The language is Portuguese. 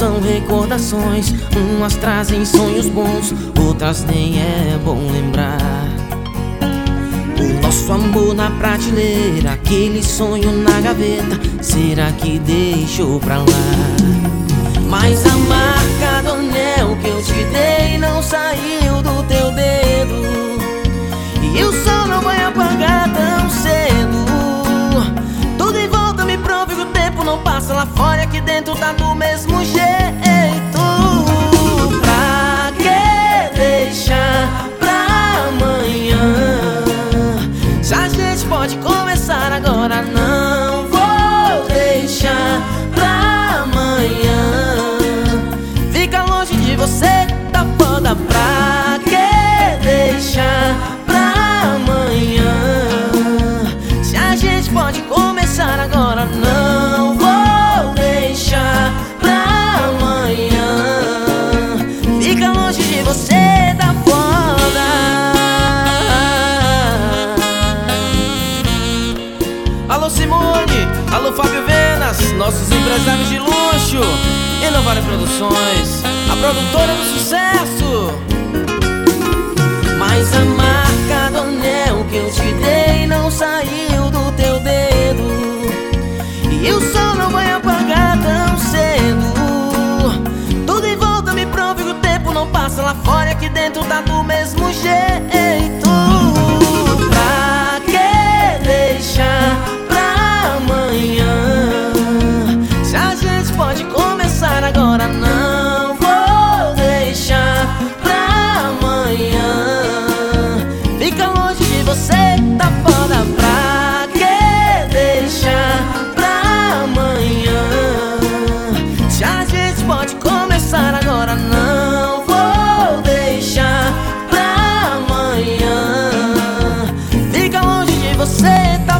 são recordações. Umas trazem sonhos bons, outras nem é bom lembrar. O nosso amor na prateleira, aquele sonho na gaveta, será que deixou pra lá? Mas a marca do anel que eu te dei não saiu do teu dedo, e o sol não vai apagar tão cedo. Tudo em volta me prova que o tempo não passa lá fora, e aqui dentro tá do mesmo jeito. Pra que deixar pra amanhã, se a gente pode começar agora? Não vou deixar pra amanhã. Fica longe de você, tá foda. Pra que deixar pra amanhã, se a gente pode começar agora? Não vou deixar pra amanhã. Fica longe de você, tá foda. Alô Simone, alô Fábio Venas, nossos empresários de luxo. Inovário Produções, a produtora do sucesso. Mas a marca do anel que eu te dei não saiu do teu dedo, e o sol não vai apagar tão cedo. Tudo em volta me prova que o tempo não passa lá fora, e aqui dentro tá do mesmo jeito. Pra que deixar pra amanhã, se a gente pode começar agora? Não vou deixar pra amanhã. Fica longe de você, tá foda. Pra que deixar pra amanhã, se a gente pode começar agora? Não vou deixar pra amanhã. Fica longe de você, tá